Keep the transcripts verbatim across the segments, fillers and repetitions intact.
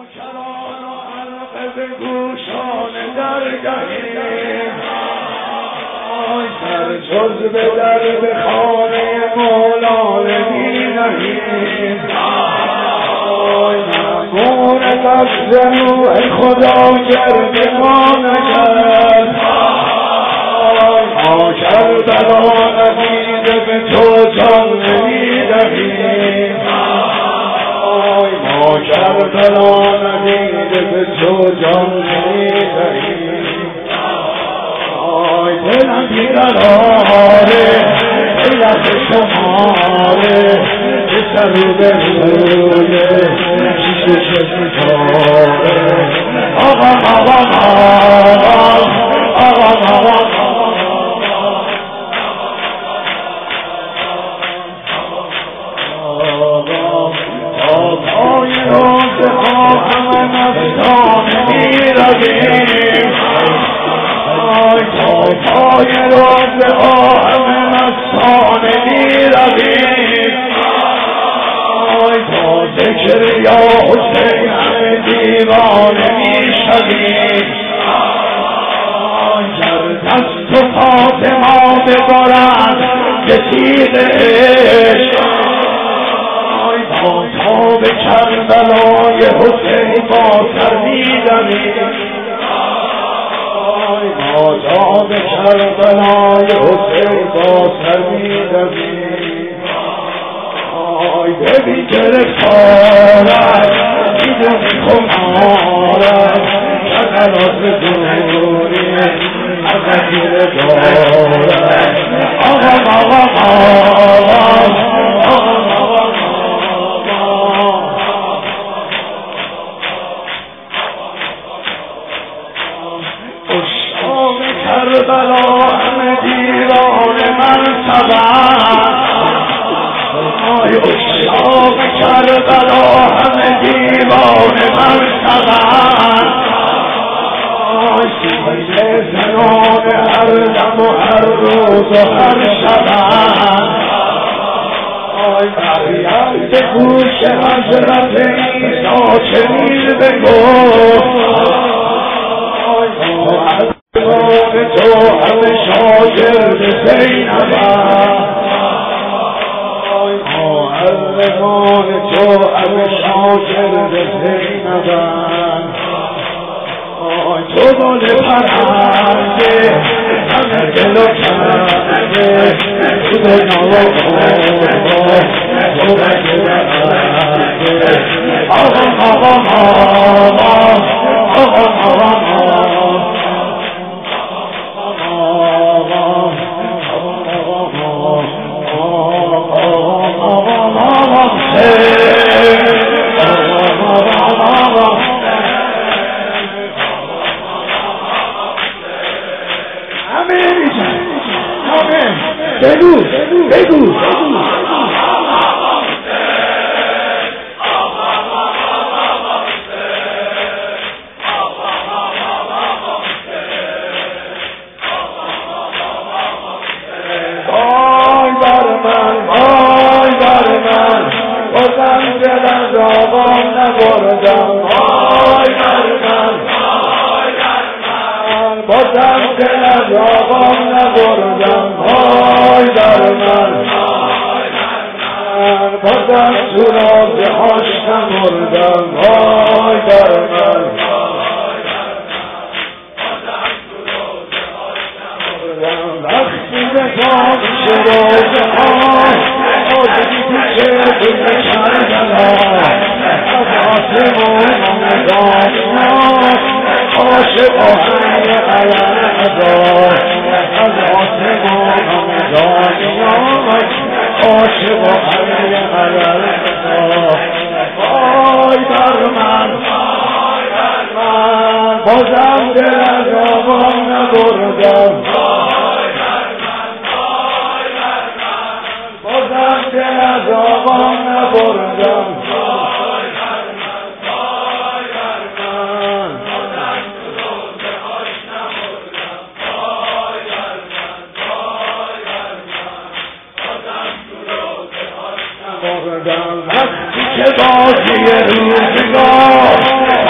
نوکران و حلقه به گوشان درگهیم، در جز به در به خانه مولا نمی نهیم. مأمون قبض روح خدا گرد ما نکرد، ما کربلا ندیده به تو جان نمی دهیم. ما کربلا ندیده به تو جان نمی دهیم. دلم بیقراره دلت شماره به سر و به رویه شیش و چشم تاره. آقا آقا آقا آقا آقا آقای روزه ها همه مفتانه می رویم، تا پای روزه ها همه مستانه می رویم. تا ذکر یا حسین همه دیوانه می شویم. گر دست و فاطمه ببرند به تیغ عشق، تا به کربلای حسین با سر می دویم. تا به کربلای حسین با سر می دویم. آی ببین گرفتارت میدونی خمارت شکلات دوری از اگیر دارت. آقا آقا آقا کربلا همه دیوان مرتبت، آی اشاق کربلا همه دیوان مرتبت. آی سینه زنان هر دم و هر روز و هر شبت. آی مریم به گوش حضرت عیسی چنین بگفت، آی تو همه شاگرد زینبم. معلمان تو همه شاگرد زینبم. تو دل پرنده همه دل و کنده، تو دنیا و قربان تو بگرده. آقا آقا آقا آقا آقا بگو بگو بازم دل از آقام نبردم، های در من بازم سراغ هاش نمردم، های در من وقتی به پاک شروع ها آزدی پیچه دل کربلا از آسمون آمدانات عاشق آهنگ علم ازاد از آسمان آمدانیات عاشق آهنگ علم ازاد. وای بر من من بازم دل از آقام نبردم، بازم دل از آقام نبردم. وقتی که بازی روزگار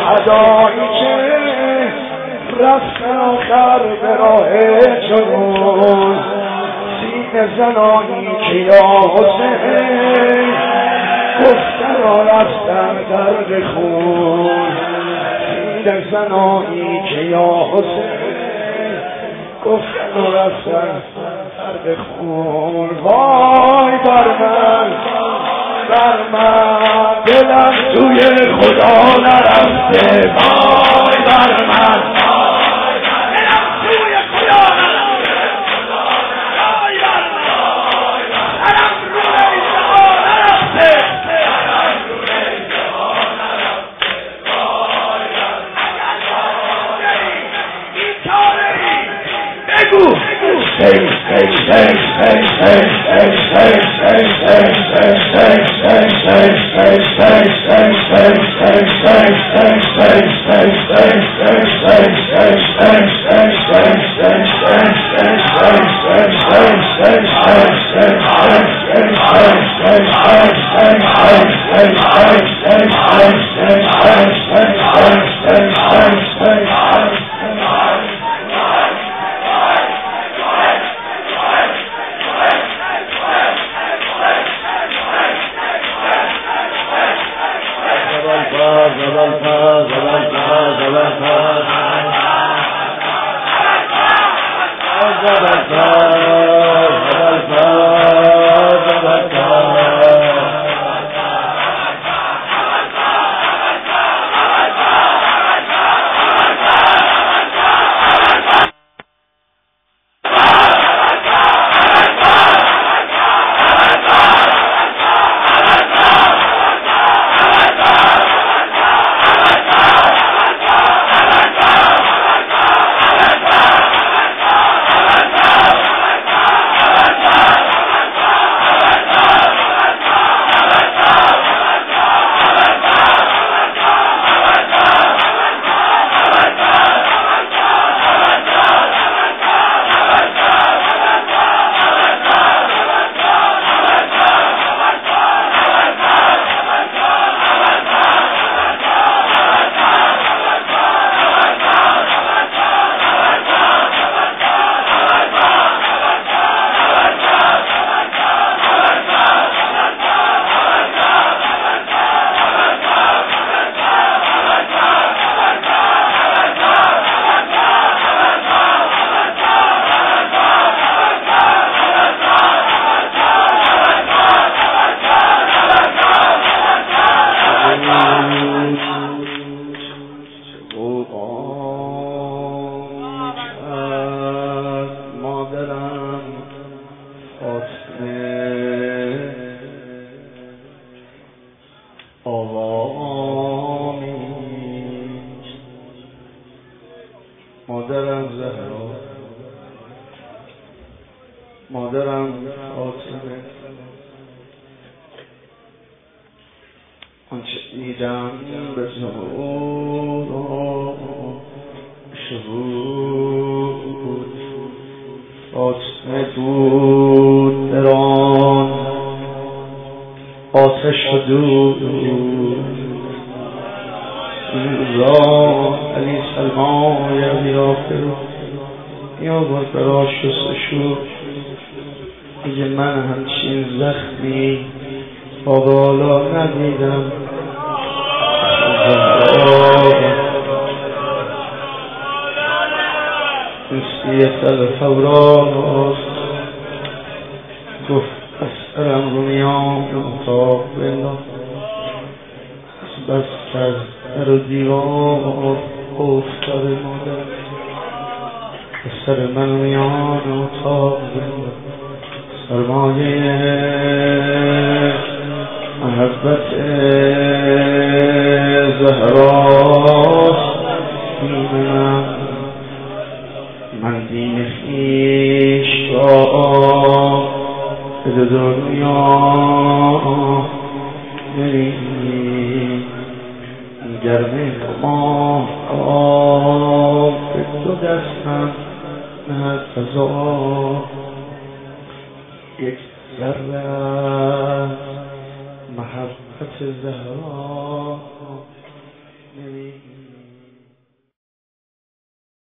شهدایی که رفتن آخر به راه جنون، سینه زنانی که یا حسین گفتن و رفتن درد خون، سینه زنانی که یا حسین گفتن و رفتن درد خون. وای بر من بر من دلم توی خدا نرفته، وای بر من دلم توی خدا نرفته، وای بر من سرم روی سها نرفته، سرم روی سها نرفته، وای بر من این کاره ای بگو Hey, hey, hey, hey, hey, hey, hey, hey, hey, hey, hey, hey, hey, hey, hey, مادرم فاطمه آنچه دیدم به ظهور و شهود فاطمه بود دران آتش و دود روزا علی سلمان یا بیافر یا باید برای شستشو اگه من همچین زخمی با بالا ندیدم مثلی تلفوراست گفت اسرم رو میام اتاق بلا از بستر در و دیوار افتاده مادر سر من میان اتاق بلا سرمایه محبت زهراست دین من من دین خویش را به دنیا نمی گرمه ما آب به دو دستم نه فضا یک ذره محبت زهرا نمی